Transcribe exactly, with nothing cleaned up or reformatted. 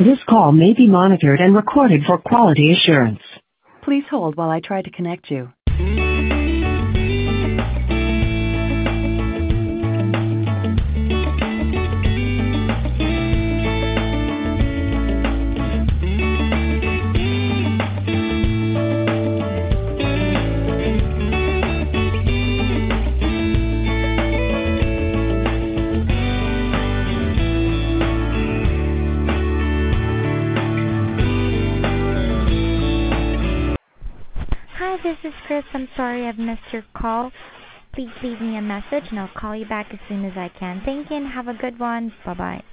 This call may be monitored and recorded for quality assurance. Please hold while I try to connect you. Hi, this is Chris. I'm sorry I've missed your call. Please leave me a message and I'll call you back as soon as I can. Thank you and have a good one. Bye-bye.